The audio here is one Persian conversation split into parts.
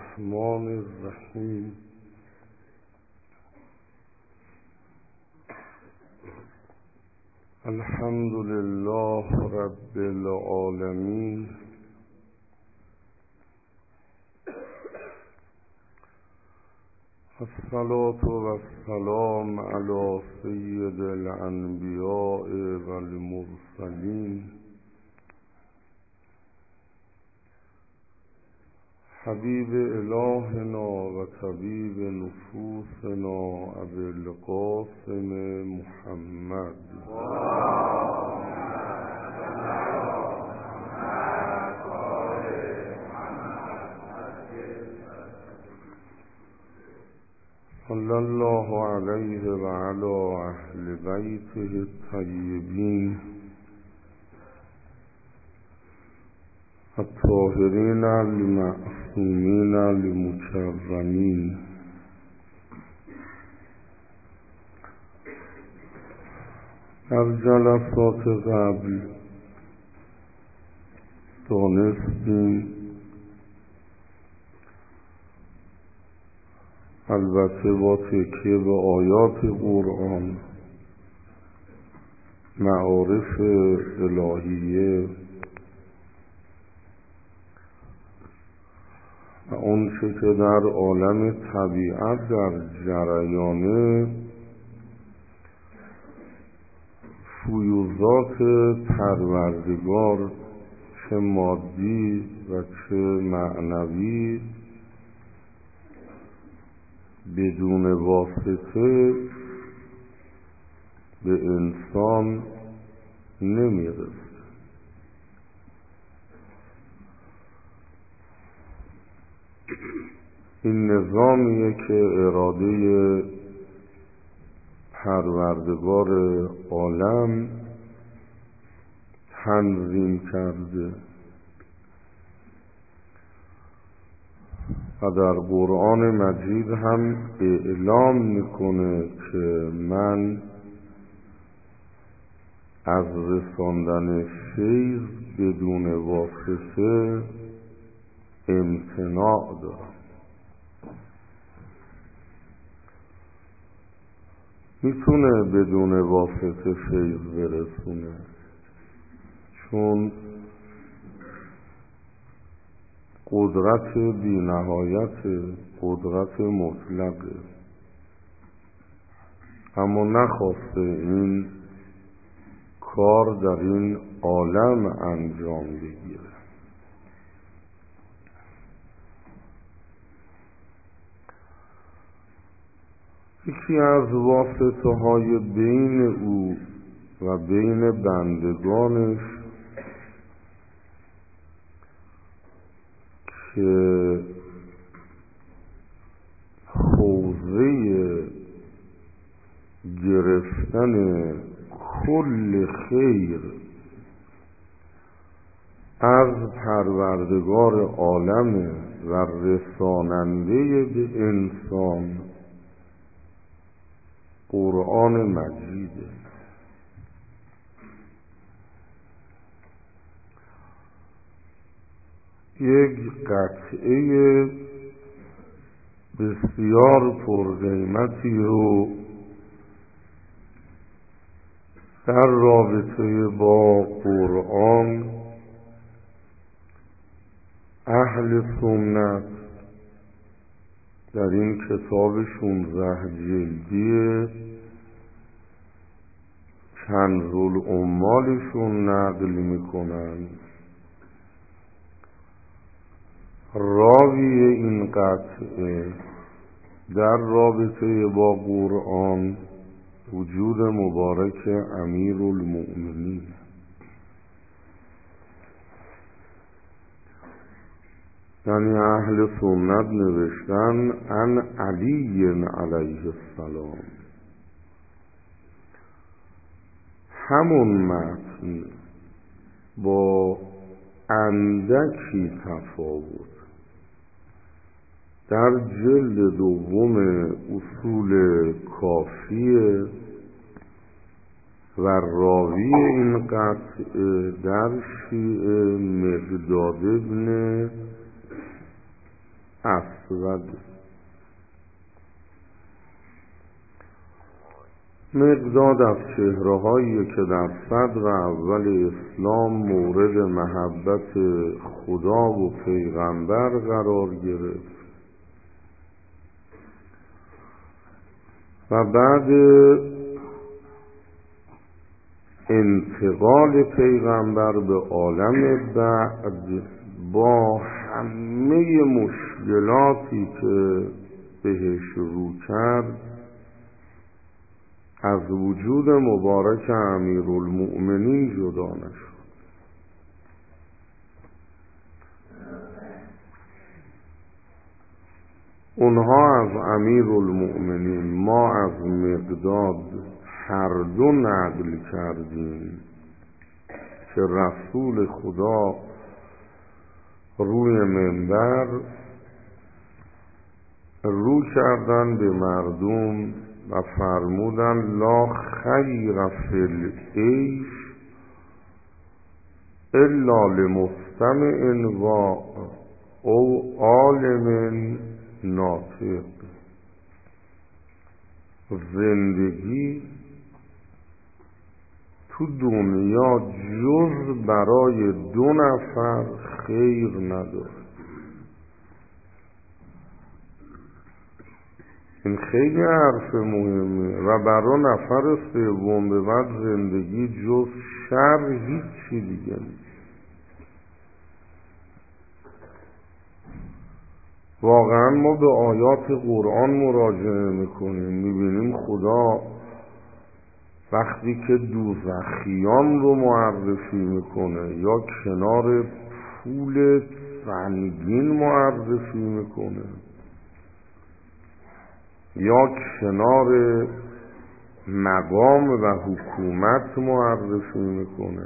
الرحمن الرحیم. الحمد لله رب العالمین. الصلاة والسلام علی سید الانبیاء والمرسلین حبیب الهنا و طبیب نفوسنا ابی القاسم محمد صلی الله علیه و علی اهل بیته الطیبین الطاهرین المعصومین المکرمین. در جلسات قبل دانستیم، البته با تکیه به آیات قرآن، معارف الهیه و اون چه که در عالم طبیعت در جریانه فیوضات پروردگار، چه مادی و چه معنوی، بدون واسطه به انسان نمیرسه. این نظامیه که اراده پروردگار عالم تنظیم کرده و در قرآن مجید هم اعلام میکنه که من از رساندن فیض بدون واسطه امتناع دارم. میتونه بدون واسطه فیض برسونه، چون قدرت بی نهایت، قدرت مطلقه، اما نخواسته این کار در این عالم انجام بگیره. یکی از واسطه های بین او و بین بندگانش که حوزه گرفتن کل خیر از پروردگار عالم و رساننده به انسان قرآن مجیده. یک قطعه بسیار پرقیمتی رو در رابطه با قرآن اهل سنت در این کتاب 16 جلدی کنز العمالشون نقل میکنن. راوی این قطعه در رابطه با قرآن وجود مبارک امیرالمؤمنین، یعنی اهل سنت نوشتن عن علی علیه السلام. همون متن با اندکی تفاوت در جلد دوم اصول کافیه و راوی این قطعه در شیعه مقداد ابن اسود. مقداد از چهره‌هایی که در صدر اول اسلام مورد محبت خدا و پیغمبر قرار گرفت و بعد انتقال پیغمبر به عالم بعد با همه مشکلاتی که بهش رو کرد از وجود مبارک امیرالمؤمنین جدا نشد. اونها از امیرالمؤمنین، ما از مقداد هر دو نقل کردیم که رسول خدا روی منبر رو کردن به مردم و فرمودن لا خیر فی العیش الا لمستمع و او عالم ناطق. زندگی تو دنیا جز برای دو نفر خیر نداره. این خیلی حرف مهمه و برای نفر سوم به بعد زندگی جز شر هیچی دیگه نیست. واقعا ما به آیات قرآن مراجعه میکنیم، میبینیم خدا وقتی که دوزخیان رو معرفی میکنه یا کنار پول سنگین معرفی میکنه یا کنار مقام و حکومت معرفی میکنه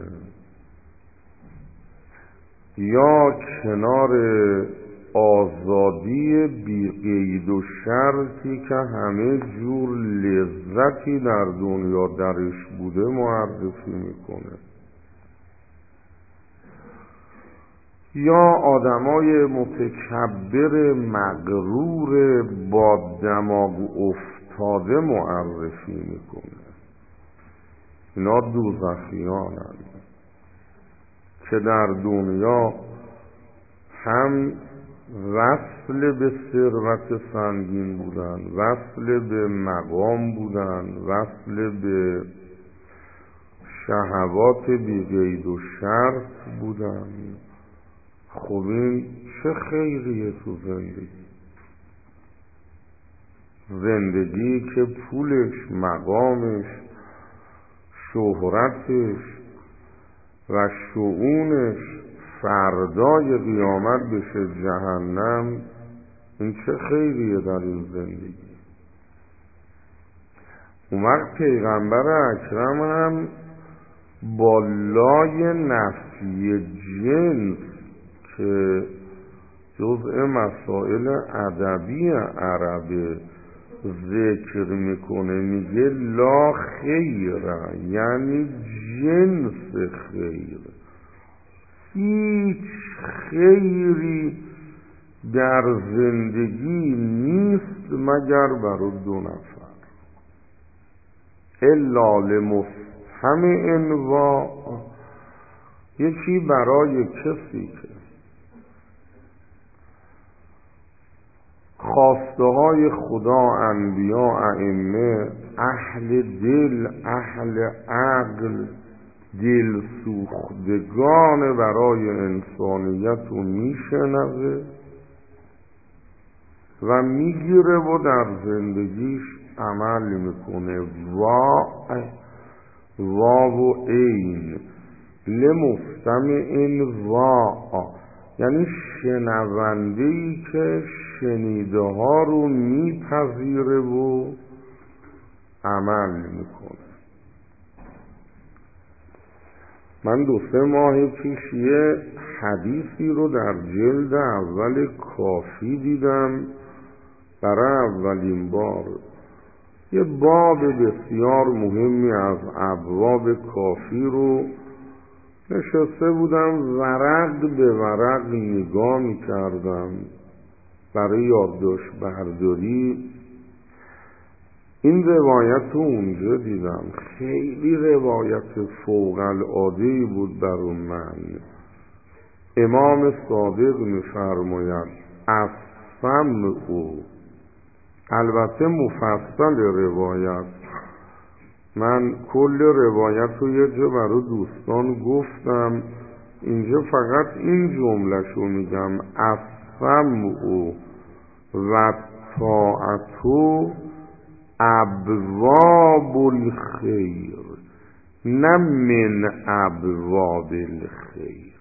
یا کنار آزادی بی قید و شرطی که همه جور لذتی در دنیا درش بوده معرفی میکنه، یا آدمای متکبر مغرور با دماغ افتاده معرفی میکنه. اینا دوزخیانن که در دنیا هم وصل به ثروت سنگین بودن، وصل به مقام بودن، وصل به شهوات بی قید و شرط بودن. خب این چه خیریه تو زندگی که پولش، مقامش، شهرتش و شؤونش فردای قیامت بشه جهنم. این چه خیریه در این زندگی. اون وقت پیغمبر اکرم هم با لای نفی جنس که جزء مسائل ادبی عربه ذکر میکنه، میگه لا خیر، یعنی جنس خیر. هیچ خیری در زندگی نیست مگر برای دو نفر. الا لمستمع و یکی برای کسی که خواسته های خدا، انبیا، ائمه، اهل دل، اهل عقل، دل سوختگان برای انسانیت رو میشنوه و میگیره و در زندگیش عمل میکنه. واو و عین لمستمع و، یعنی شنونده‌ای که شنیده ها رو میپذیره و عمل میکنه. من 2-3 ماه پیش یه حدیثی رو در جلد اول کافی دیدم برای اولین بار. یه باب بسیار مهمی از ابواب کافی رو نشسته بودم ورق به ورق نگاه میکردم برای یادداشت برداری این روایت رو اونجا دیدم، خیلی روایت فوق العاده بود برای من. امام صادق می‌فرماید السمع، البته مفصل روایت، من کل روایت رو یه جا برای دوستان گفتم، اینجا فقط این جمله‌شو میگم: السمع و طاعت ابواب الخیر، نه من ابواب الخیر.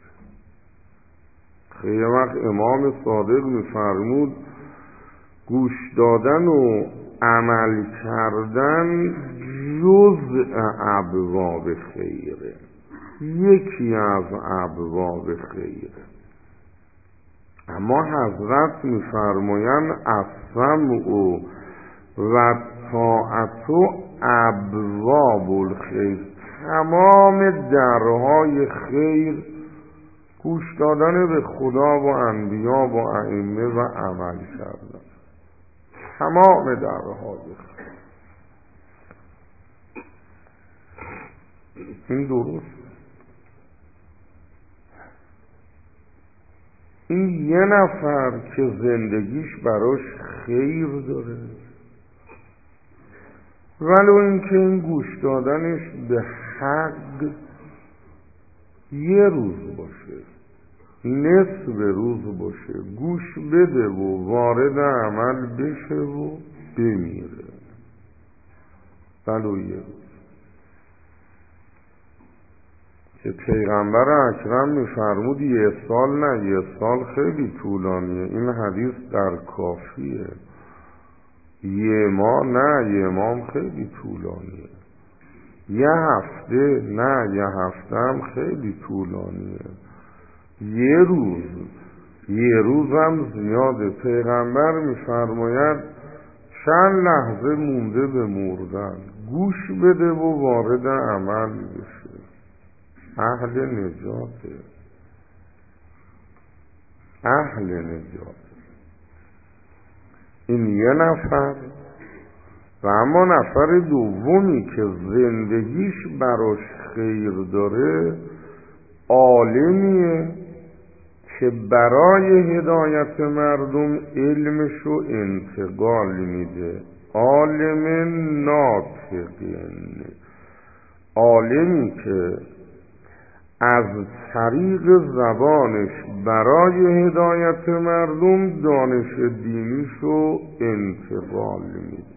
خیلی وقت امام صادق میفرمود گوش دادن و عمل کردن جزء ابواب خیره، یکی از ابواب خیره. اما حضرت میفرمایند السمع و طاعت ابواب الخیر، تمام درهای خیر گوش دادن به خدا و انبیا و ائمه و عمل کردن، تمام درهای خیر. این درست، این یه نفر که زندگیش براش خیر داره، ولو اینکه این گوش دادنش به حق یه روز باشه، نصف روز باشه، گوش بده و وارد عمل بشه و بمیره، ولو یه روز. که پیغمبر اکرم میفرمود یه سال نه، یه سال خیلی طولانیه، این حدیث در کافیه. یه ماه نه، یه ماه خیلی طولانیه. یه هفته نه، یه هفته هم خیلی طولانیه. یه روز هم زیاده. پیغمبر میفرماید چند لحظه مونده به مردن، گوش بده و وارد عمل بشه، اهل نجاته، اهل نجاته. این یه نفر. و اما نفر دومی که زندگیش براش خیر داره، عالمیه که برای هدایت مردم علمشو انتقال میده، عالم ناطقین، عالمی که از طریق زبانش برای هدایت مردم دانش دینیشو انتقال میده.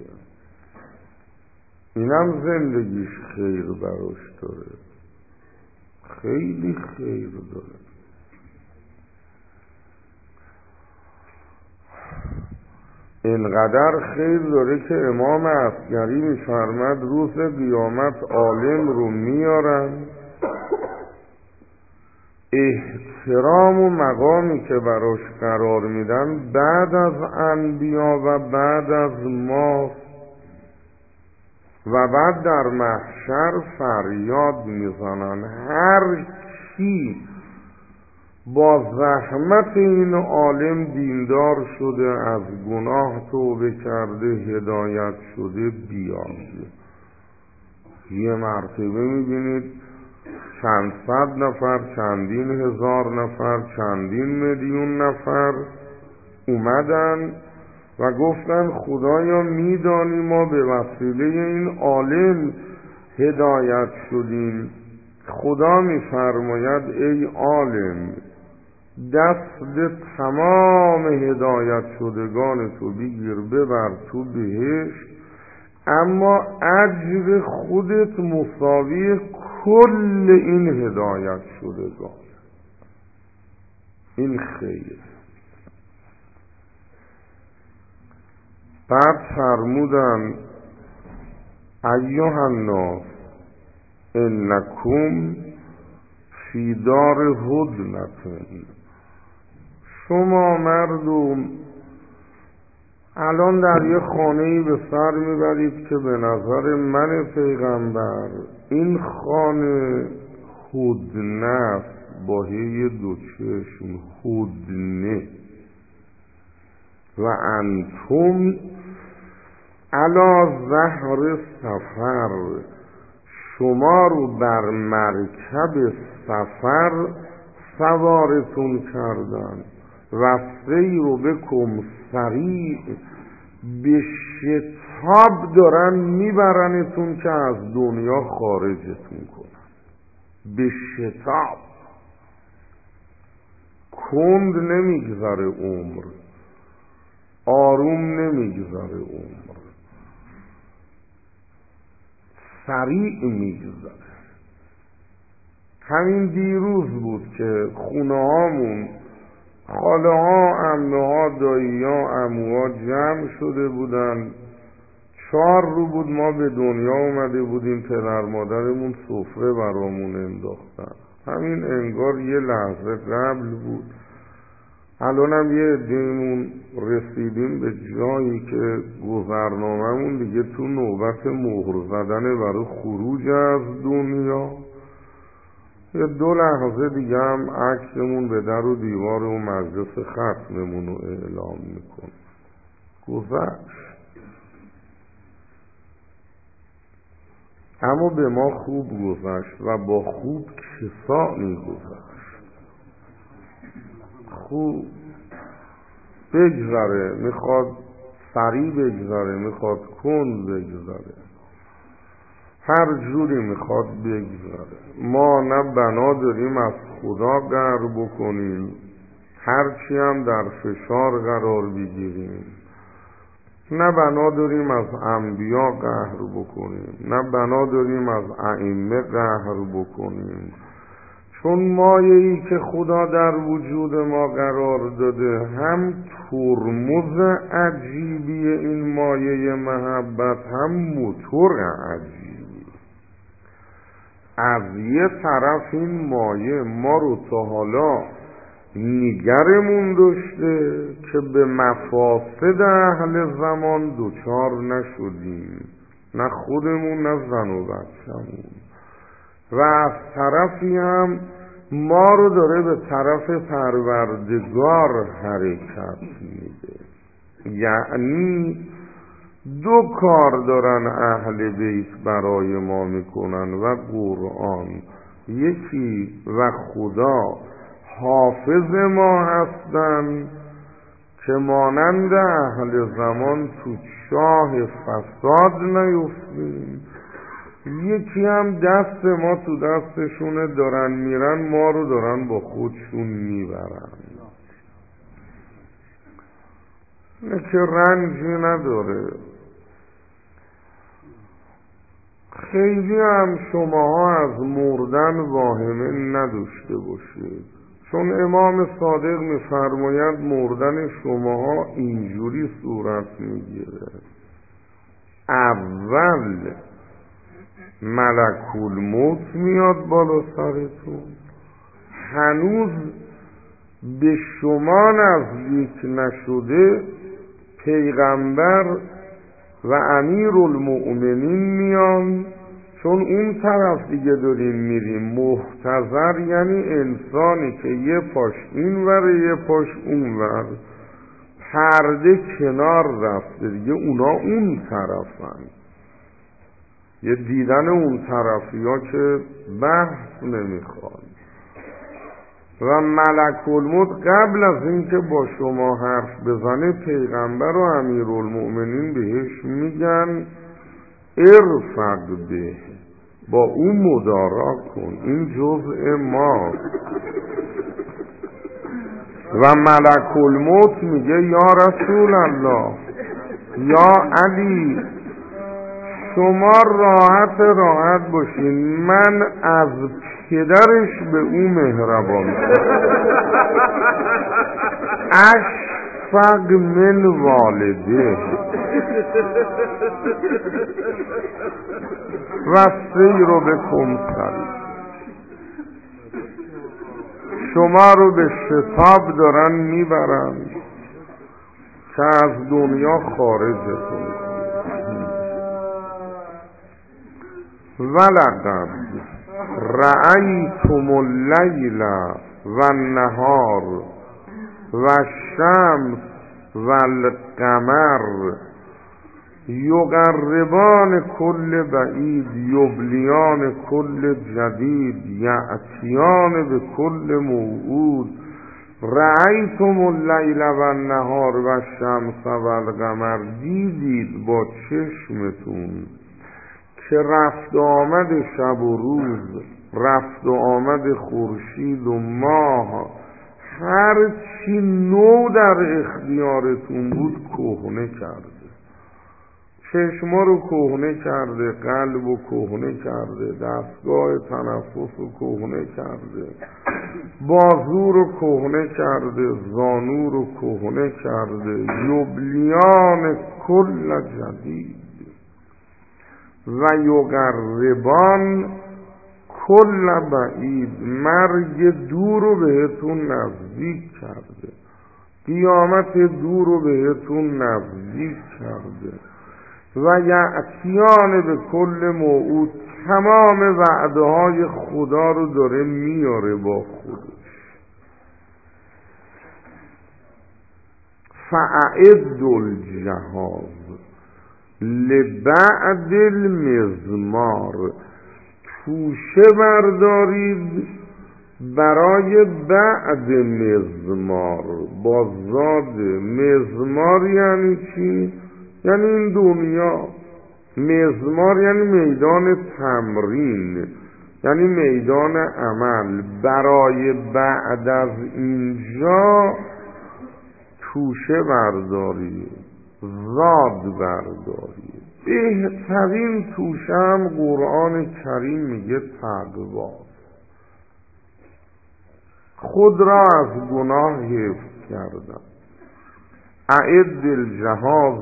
اینم زندگیش خیر براش داره، خیلی خیر داره. اینقدر خیر داره که امام عسکری میفرماد روز قیامت عالم رو میارن، احترام و مقامی که براش قرار میدن بعد از انبیا و بعد از ما، و بعد در محشر فریاد میزنن هر کی با زحمت این عالم دیندار شده، از گناه توبه کرده، هدایت شده، بیاد. یه مرتبه میبینید چند صد نفر، چندین هزار نفر، چندین میلیون نفر اومدن و گفتن خدایا میدانی ما به وسیله این عالم هدایت شدیم. خدا میفرماید ای عالم، دست تمام هدایت شدگان تو بگیر ببر تو بهشت، اما اجر خودت مساوی کل این هدایت شدگان. این خیر. بعد فرمودن ایها الناس انکم فی دار هدنة، شما مردم الان در یه خانه‌ای به سر میبرید که به نظر من پیغمبر این خانه هدنه است، با هی دو چشم، هدنه. و انتم علی ظهر سفر، شما رو بر مرکب سفر سوارتون کردن و سیر بکم سریع، به شتاب دارن میبرنتون که از دنیا خارجتون کنن. به شتاب کند نمیگذره عمر، آروم نمیگذره عمر، سریع میگذره. همین دیروز بود که خونه هامون خاله ها، عمه ها، دایی ها، عموها جمع شده بودن. 4 روز بود ما به دنیا اومده بودیم، پدر مادرمون سفره برامون انداختن. همین انگار یه لحظه قبل بود. الانم یه عده‌مون رسیدیم به جایی که گذرنامه‌مون دیگه تو نوبت مهر زدن برای خروج از دنیا. یه 2 لحظه دیگه هم عکسمون به در و دیوار و مجلس ختممون رو اعلام میکن. گذشت، اما به ما خوب گذشت و با خوب کسانی گذشت. خوب بگذره، میخواد سریع بگذره، میخواد کند بگذره، هر جوری میخواد بگذره. ما نه بنا داریم از خدا قهر بکنیم، هرچی هم در فشار قرار بگیریم، نه بنا داریم از انبیا قهر بکنیم، نه بنا داریم از ائمه قهر بکنیم. چون مایه‌ای که خدا در وجود ما قرار داده هم ترمز عجیبی این مایه محبت، هم موتور عجیبی. از یه طرف این مایه ما رو تا حالا نگرمون داشته که به مفاسد اهل زمان دوچار نشدیم، نه خودمون نه زن و بچه‌مون، و از طرفی هم ما رو داره به طرف پروردگار حرکت میده. یعنی 2 کار دارن اهل بیت برای ما میکنن و قرآن. یکی و خدا حافظ ما هستن که مانند اهل زمان تو چاه فساد نیفتیم. یکی هم دست ما تو دستشونه، دارن میرن، ما رو دارن با خودشون میبرن. نه که رنجی نداره. خیلی هم شماها از مردن واهمه نداشته باشید، چون امام صادق میفرماید مردن شماها اینجوری صورت میگیره: اول ملک الموت میاد بالا سرتون، هنوز به شما نزدیک نشده پیغمبر و امیرالمؤمنین میان، چون اون طرف دیگه داریم میریم. محتضر یعنی انسانی که یه پاش این وره یه پاش اون ور، پرده کنار رفته دیگه، اونا اون طرفن. یه دیدن اون طرفی ها که بحث نمیخواد. و ملک الموت قبل از اینکه با شما حرف بزنه پیغمبر و امیرالمؤمنین بهش میگن ارفق به، با اون مدارا کن، این جزء ما. و ملک الموت میگه یا رسول الله، یا علی، شما راحت باشین، من از پدرش به اون مهربان اشفق من والده و سیر بکم سریع. شما رو به شتاب دارن میبرن که از دنیا خارجتون. ولقد رأیتم اللیل و النهار و الشمس و القمر یقربان کل بعید یبلیان کل جدید یأتیان به کل موعود رأیتم اللیل و النهار و الشمس و القمر، دیدید با چشمتون که رفت آمد شب و روز، رفت آمد خورشید و ماه، هر چی نو در اختیارتون بود کهنه کرده. چشما رو کهنه کرده، قلب رو کهنه کرده، دستگاه تنفس رو کهنه کرده، بازو رو کهنه کرده، زانو رو کهنه کرده. یبلیان کل جدید و یقربان کل بعید، مرگ دور رو بهتون نزدیک کرده، قیامت دور رو بهتون نزدیک کرده. و یأتیان به کل موعود، تمام وعده های خدا رو داره میاره با خودش. فأعد الجهاز لبعد المزمار، توشه بردارید برای بعد مزمار. با زاد مزمار یعنی چی؟ یعنی این دنیا. مزمار یعنی میدان تمرین، یعنی میدان عمل. برای بعد از اینجا توشه برداری، زاد برداری. بهترین توشه هم قرآن کریم میگه تقوا، خود را از گناه حفظ کردن. اعد الجهاز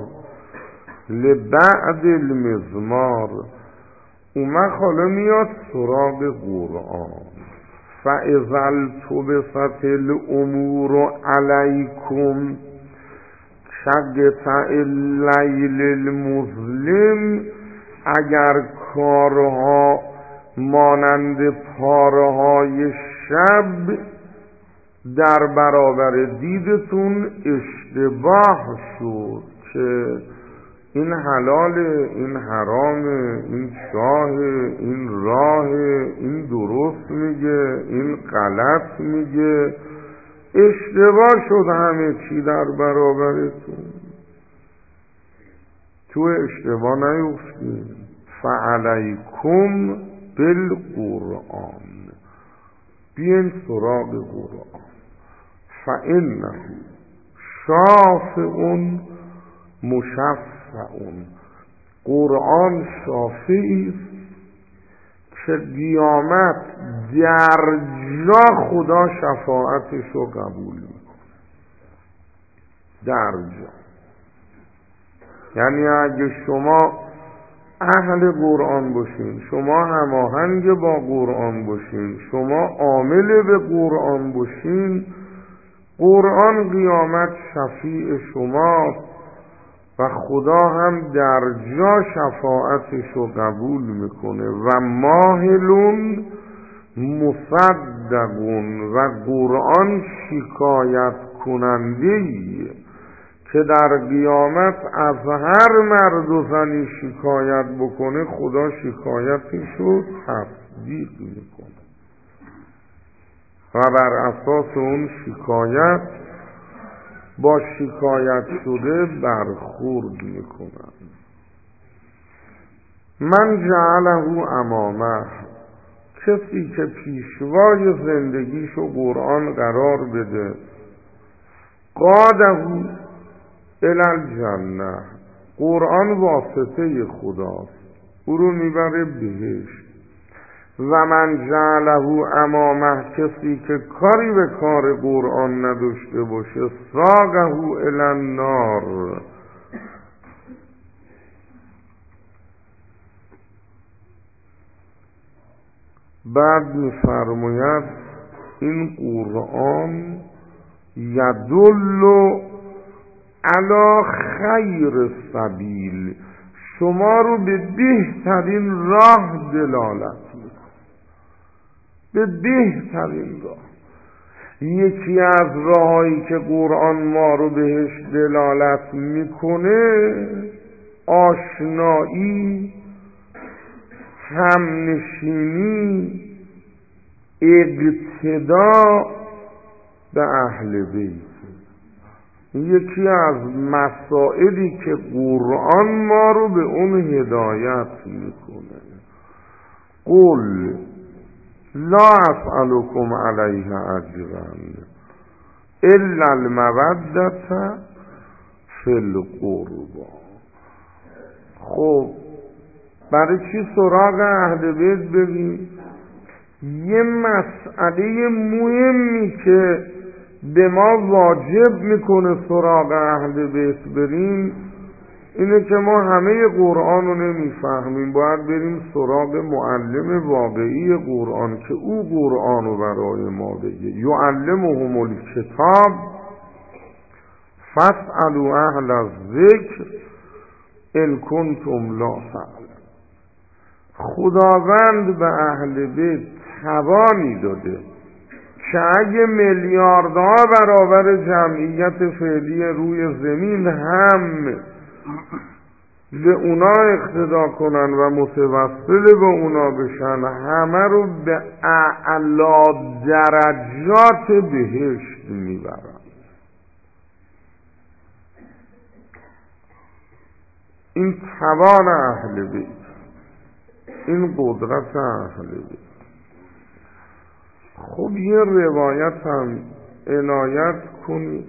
لبعد المزمار. اومد حالا میاد سراغ قرآن. فاذا التبست الامور علیکم کقطع اللیل المظلم، اگر کارها مانند پاره‌های شب در برابر دیدتون اشتباه شد که این حلاله، این حرامه، این شاهه، این راهه، این درست میگه، این غلط میگه، اشتباه شد همه چی در برابرتون. تو اشتباه نیفتید. فعلیکم بالقرآن، بیاین سراغ قرآن. فانه شافع مشفع، قرآن شافعی است که قیامت در جا خدا شفاعتش رو قبول میکنه. در جا یعنی اگه شما اهل قرآن باشین، شما هماهنگ با قرآن باشین، شما عامل به قرآن باشین، قرآن قیامت شفیع شماست و خدا هم در جا شفاعتش رو قبول میکنه. و ماهلون مصدقون، و قرآن شکایت کننده‌ایه که در قیامت از هر مرد و زنی شکایت بکنه، خدا شکایتش رو تصدیق میکنه و بر اساس اون شکایت با شکایت شده برخورد میکنن. من جعله امامه، کسی که پیشوای زندگیشو قرآن قرار بده، قاده الی الجنه، قرآن واسطه خداست، او رو میبره بهشت. و من جعله امامه، کسی که کاری به کار قرآن نداشته باشه، ساقه الی النار، بعد میفرماید این قرآن یدل علی خیر سبیل، شما رو به بهترین راه دلالت میکنه، به بهترین راه. یکی از راهایی که قرآن ما رو بهش دلالت میکنه آشنایی، همنشینی، اقتدا به اهل بیت. یکی از مسائلی که قرآن ما رو به اون هدایت میکنه. قل لا اسألكم علیه اجرا الا المودة فی القربى. خب برای چی سراغ اهل بیت بریم؟ یه مسئله مهمی که به ما واجب میکنه سراغ اهل بیت بریم اینه که ما همه قرآن رو نمیفهمیم، باید بریم سراغ معلم واقعی قرآن که او قرآن رو برای ما بگه. یعلمهم الکتاب فاسألوا اهل الذکر ان کنتم لا تعلمون. خداوند به اهل بیت توانی داده که اگه میلیاردها برابر جمعیت فعلی روی زمین هم به اونا اقتدا کنن و متوسل به اونا بشن، همه رو به اعلی درجات بهشت میبرن. این توان اهل بیت، این قدرت اهل بیت. خب یه روایت هم عنایت کنید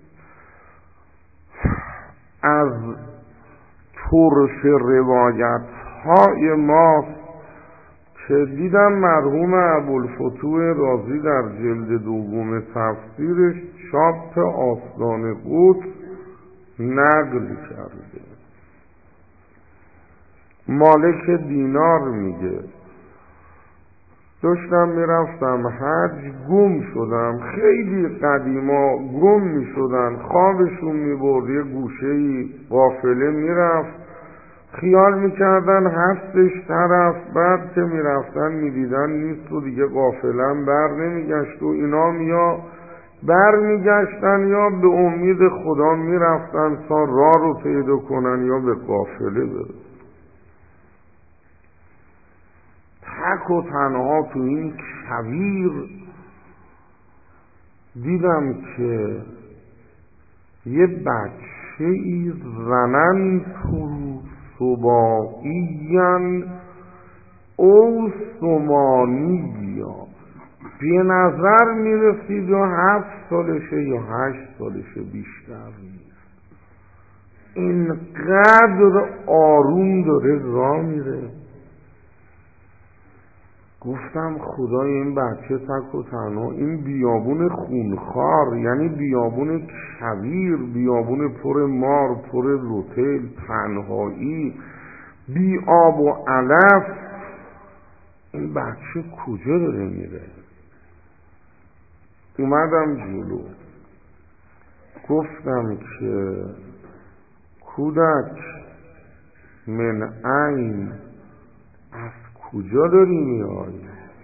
از طرف روایت های ما که دیدم مرحوم ابوالفتوح رازی در جلد دوم تفسیرش چاپ آستان قدس نقل کرده. مالک دینار میگه داشتم میرفتم حج، گم شدم. خیلی قدیما گم میشدن، خوابشون میبرد، یه گوشه‌ای قافله میرفت، خیال میکردن هستش طرف، بعد که میرفتن میدیدن نیست و دیگه قافله‌ام بر نمیگشت و اینا یا بر میگشتن یا به امید خدا میرفتن تا راه رو پیدا کنن یا به قافله برسن. تک و تنها تو این کویر دیدم که یه بچه ای زنن تو سباعین او سمانیا، به نظر میرسید یا 7 سالشه یا 8 سالشه، بیشتر نیست. اینقدر آروم داره راه میره. گفتم خدای این بچه تک و تنها، این بیابون خونخوار، یعنی بیابون کویر، بیابون پر مار، پر روتل، تنهایی، بی آب و علف، این بچه کجا داره میره؟ اومدم جلو گفتم که کودک من عین، از کجا داری میای؟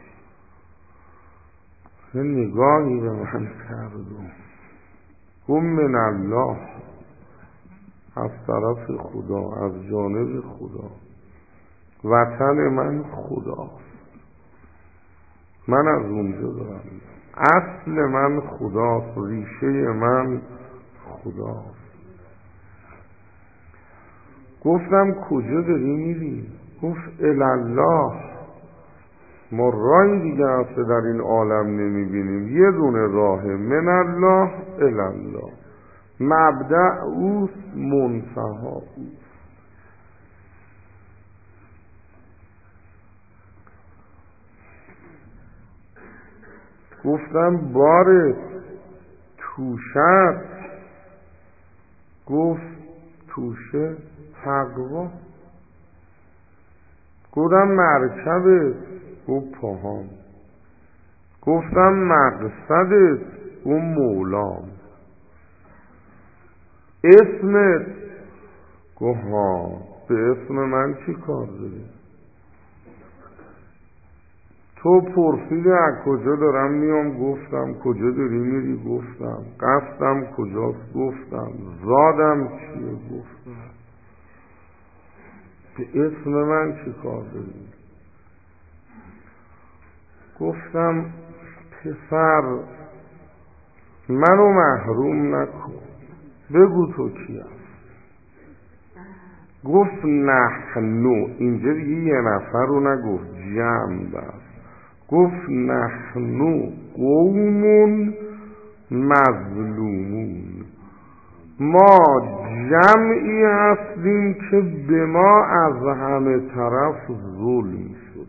یه نگاهی به من کرد و گفت من الله، از طرف خدا، از جانب خدا، وطن من خداست، من از اونجا دارم، اصل من خداست، ریشه من خداست. گفتم کجا داری میری؟ گفت الله، ما راهی دیگه اصلا در این عالم نمیبینیم، یه دونه راهه، من الله الله، مبدأ اوست، منتها اوست. گفتم بارت توشت؟ گفت توشه تقوا. گفتم مرکبت؟ گفت پاهام. گفتم مقصدت؟ گفت مولام. اسمت؟ گفت ها، به اسم من چی کار داری؟ تو پرسیدی از کجا دارم میام، گفتم. کجا داری میری، گفتم. قصدم کجاست، گفتم. زادم چیه، گفتم. به اسم من چی کار داری؟ گفتم پسر منو محروم نکن، بگو تو کی هست. گفت نحنو، اینجا دیگه یه نفر رو نگفت، جمع بست. گفت نحنو قوم مظلومون، ما جمعی هستیم که به ما از همه طرف ظلم شد.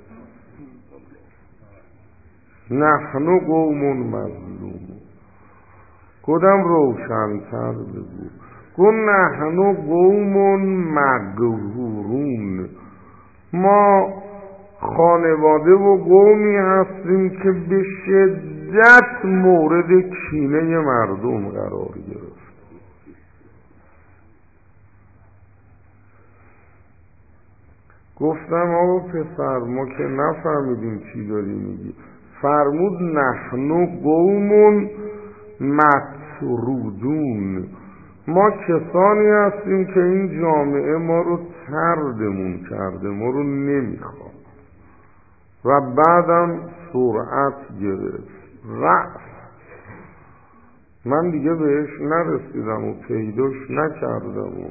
نحنو قوم مظلومون. کدام روشن‌تر بگو. گفت نحنو قوم مغرورون، ما خانواده و قومی هستیم که به شدت مورد کینه مردم قرار گرفت. گفتم آقا پسر ما که نفهمیدیم چی داری میگی. فرمود نحنو قوم مطرودون، ما کسانی هستیم که این جامعه ما رو طردمون کرده، ما رو نمیخواد. و بعدم سرعت گرفت، رأس. من دیگه بهش نرسیدم و پیداش نکردم و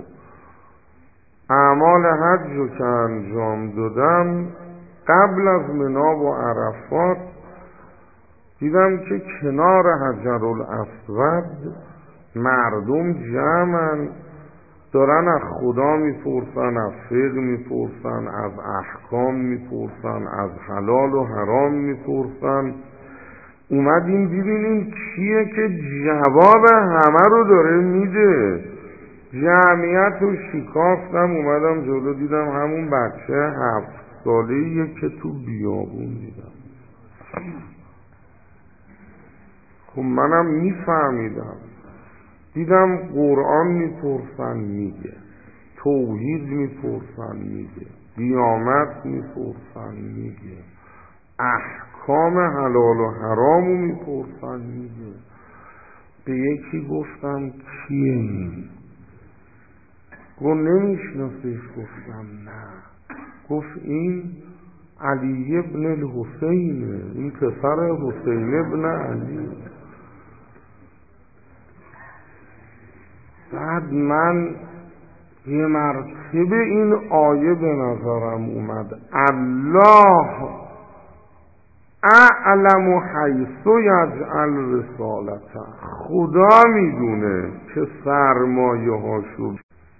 اعمال حج رو که انجام دادم قبل از منا و عرفات دیدم که کنار حجرالاسود مردم جمعن، دارن از خدا میپرسن، از فقه میپرسن، از احکام میپرسن، از حلال و حرام میپرسن. اومدیم ببینیم کیه که جواب همه رو داره میده. جمعیت رو شکافتم، اومدم جلو، دیدم همون بچه 7 ساله‌ایه که تو بیابون دیدم. خب منم میفهمیدم. دیدم قرآن میپرسن میگه، توحید میپرسن میگه، قیامت میپرسن میگه، احکام حلال و حرامو میپرسن میگه. به یکی گفتم کیه این؟ گفت نمیشناسیش. گفتم نه. گفت این علی ابن الحسینه، این پسر حسین ابن علی. بعد من یه مرتبه این آیه به نظرم اومد، الله اعلم حیث یجعل رسالته، خدا میدونه که سرمایه هاشو،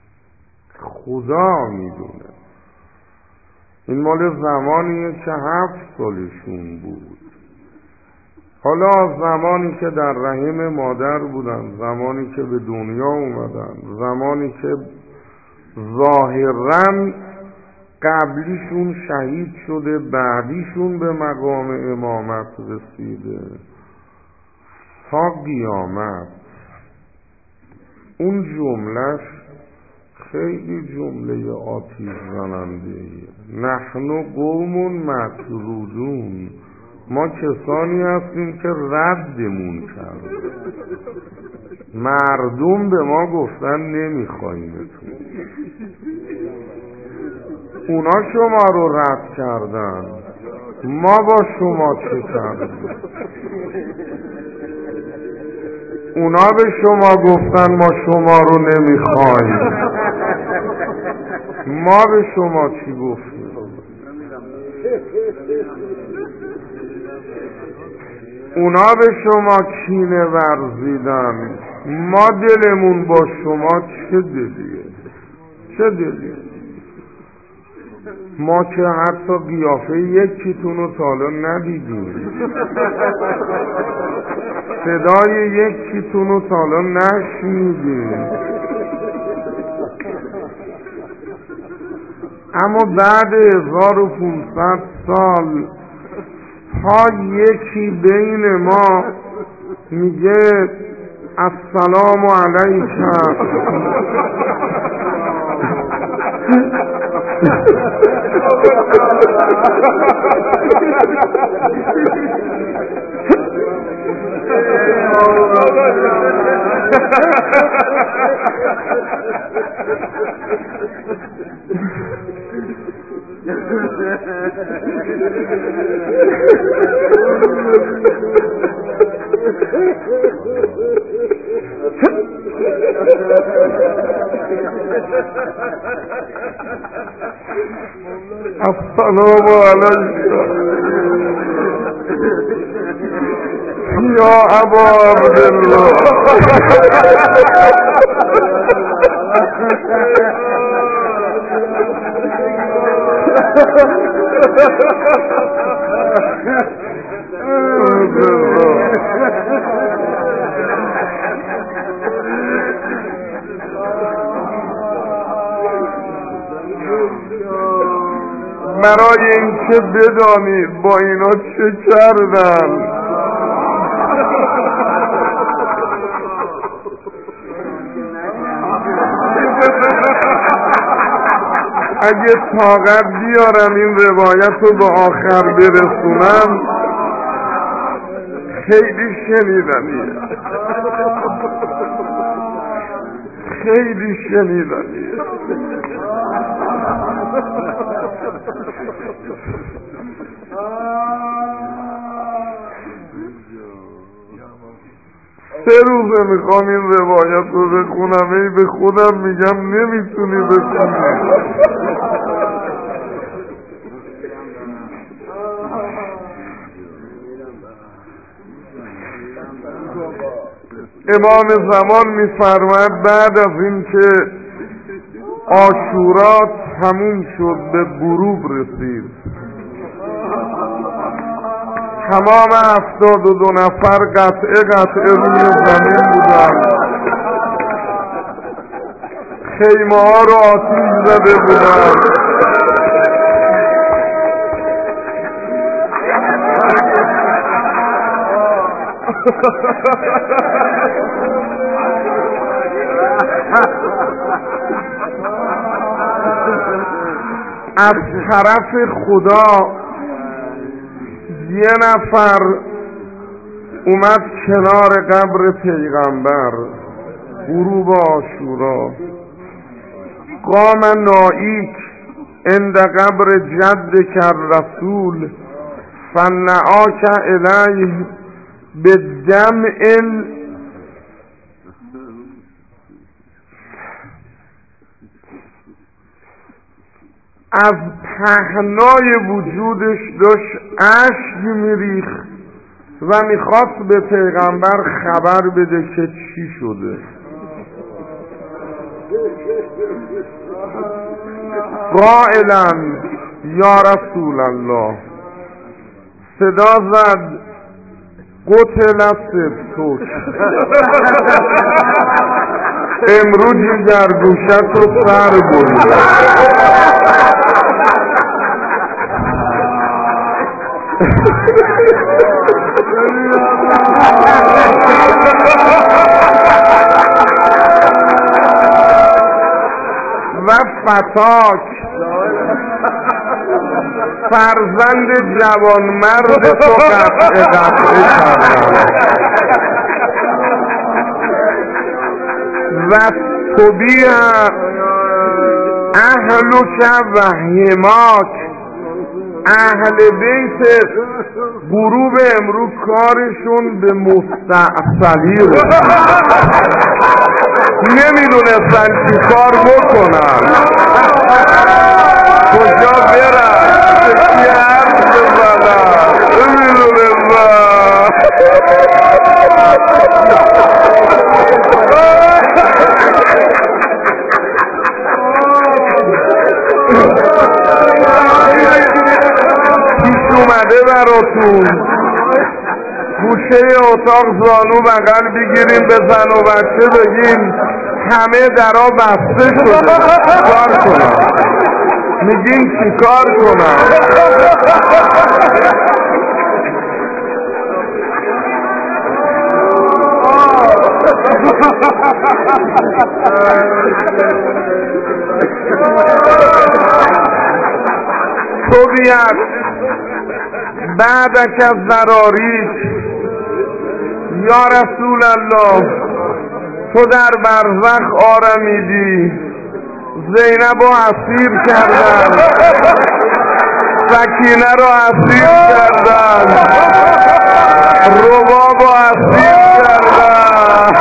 خدا میدونه. این مال زمانیه که 7 سالشون بود. حالا زمانی که در رحم مادر بودن، زمانی که به دنیا اومدن، زمانی که ظاهراً قبلیشون شهید شده، بعدیشون به مقام امامت رسیده، تا قیامت. اون جملهش خیلی جمله آتش زننده. نحن قوم مطرودون، ما کسانی هستیم که ردمون کرد. مردم به ما گفتن نمیخوایمتون، اونا شما رو رد کردن، ما با شما چه کردیم؟ اونا به شما گفتن ما شما رو نمیخوایم، ما به شما چی گفتیم؟ اونا به شما کینه ورزیدن، ما دلمون با شما چه دلیه؟ چه دلیه؟ ما که حتی قیافه یکیتون رو تا حالا ندیدیم، صدای یکیتون رو تا حالا نشنیدیم، اما بعد 1500 سال تا یکی بین ما میگه السلام علیکم، السلام علیکم یا ابا عبدالله. برای اینکه بدانید با اینا چه کردن. اگه طاقت بیارم این روایت رو به آخر برسونم خیلی شنیدنیه، خیلی شنیدنیه. سه روزه میخوام این روایت رو بخونم، ای به خودم میگم نمیتونی بخونی. امام زمان میفرماید بعد از این که عاشورا تموم شد به غروب رسید، تمام 72 نفر قطعه روی زمین بودن، خیمه ها رو آتیش زده بودن، از طرف خدا یه نفر اومد کنار قبر پیغمبر غروب عاشورا، قام نائیک عند قبر جدک الرسول فنعاک الیه بدمع از پهنای وجودش داشت اشک میریخت و میخواست به پیغمبر خبر بده که چی شده. قائلا یا رسول الله، صدا زد قتل سبتوک، امروز جگرگوشت رو سر برید. و فتاک فرزند جوانمرد تو قطعه کردن و طبیع اهلک و هماک، اهل بیت غروب امروز کارشون به مستعصلی رو نمیدونستن چی کار بکنن، کجا برن، چی حرف بزنن، نمیدونستن. پیش اومده براتون گوشه اتاق زانو بغل بگیریم به زن و بچه بگیم همه درها بسته شده، چیکار کنم؟ میگین چیکار کنم؟ طبیعت بعدک از ضراریک یا رسول الله، تو در برزخ آرمیدی، زینب رو اسیر کردن، سکینه رو اسیر کردن، رباب رو اسیر کردن.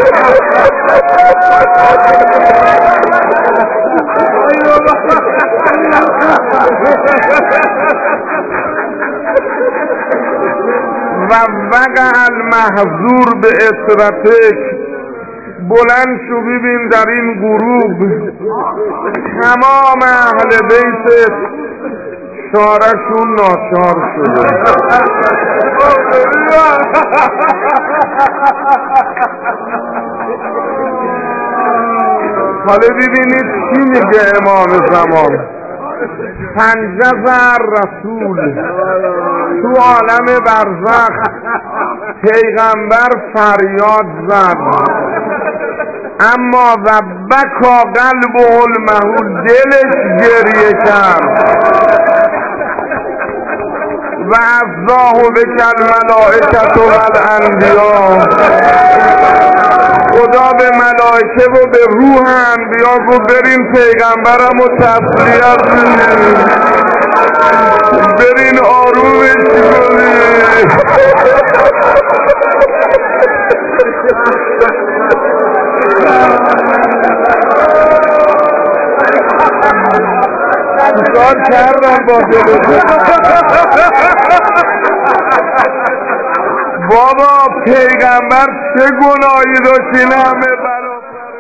و وقع المحظور به اسرتک. بلند شو ببین در این غروب تمام اهل بیت شارشون ناچار شده. حالا ببینید چی میگه امام زمان. فنجزر رسول، تو عالم برزخ پیغمبر فریاد زد، اما و بکا قلب المهول، دلش گریه کرد. و عزاه بکل ملائکت و الانبیا، خدا به ملائکه و به روح انبیا گفت برین پیغمبرم و تسلیت بدین، برین آرومش کنین. چیکار کردن با دلتون؟ بابا پیغمبر چه گناهی داشت این همه بلا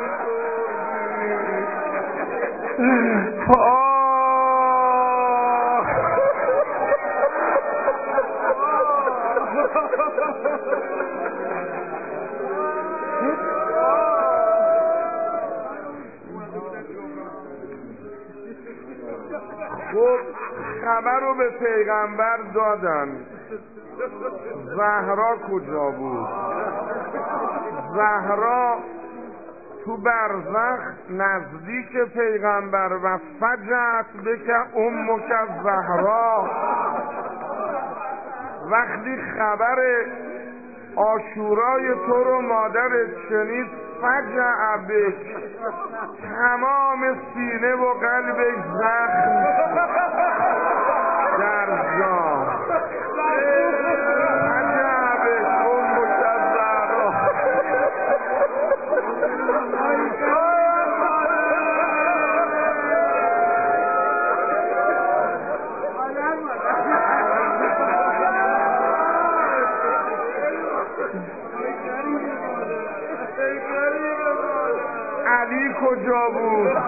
خب خبر رو به پیغمبر دادن. زهرا کجا بود؟ زهرا تو برزخ نزدیک پیغمبر و فجعت بک امک زهرا. وقتی خبر عاشورای تو رو مادرت شنید فجع بک، تمام سینه و قلبش زخم در جا. علی کجا بود؟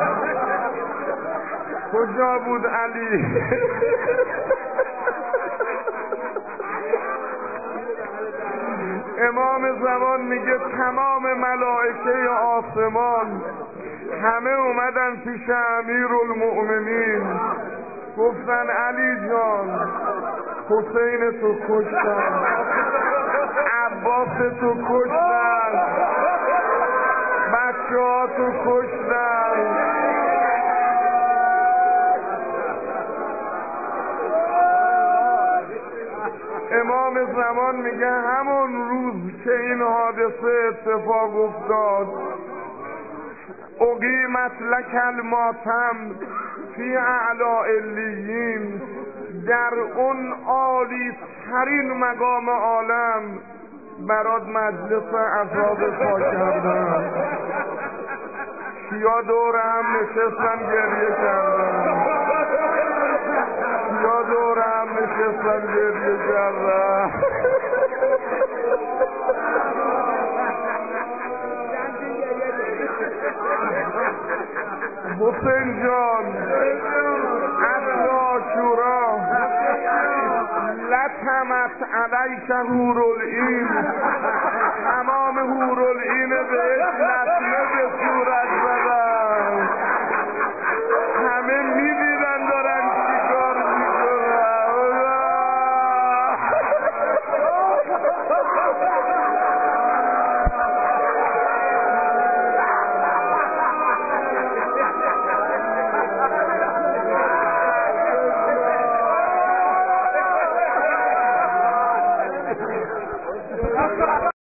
کجا بود علی؟ امام زمان میگه تمام ملائکه آسمان همه اومدن پیش امیرالمؤمنین، گفتن علی جان حسین تو کشتن، عباس تو کشتن، بچه ها تو کشتن. امام زمان میگه همون روز که این حادثه اتفاق افتاد اقیمت لک الماتم فی اعلی علیین، در اون عالی ترین مقام عالم برات مجلس عذاب پا کردن. کیا دور هم نشستن گریه کردن، کیا دور هم نشستن گریه کردن. حسین جان عدل عاشورا لطمت علیک حورالعین، تمام حورالعین بهش لطمه به صورت